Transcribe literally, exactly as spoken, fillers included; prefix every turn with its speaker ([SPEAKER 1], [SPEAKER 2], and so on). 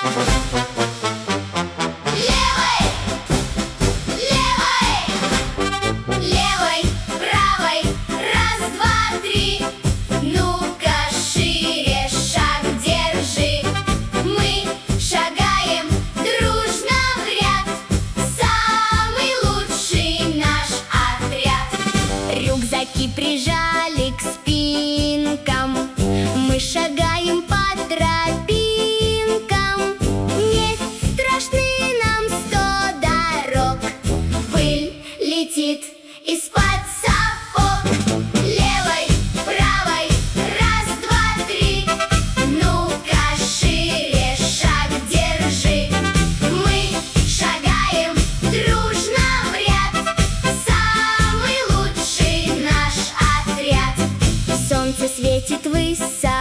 [SPEAKER 1] Левой, правой, раз, два, три. Ну-ка шире шаг держи. Мы шагаем дружно в ряд. Самый лучший наш отряд. Рюкзаки прижали к спинкам. Мы шагаем по тропинкам. Не страшны нам сто дорог. Пыль летит из-под сапог. Левой, правой, раз, два, три. Ну-ка шире шаг держи. Мы шагаем дружно в ряд. Самый лучший наш отряд. Солнце светит высоко.